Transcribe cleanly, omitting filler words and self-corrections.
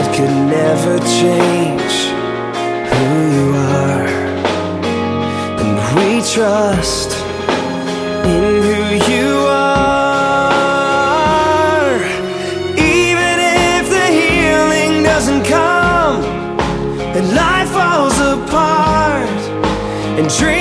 that could never change who you are. And we trust in who you are. Even if the healing doesn't come and life falls apart and dreams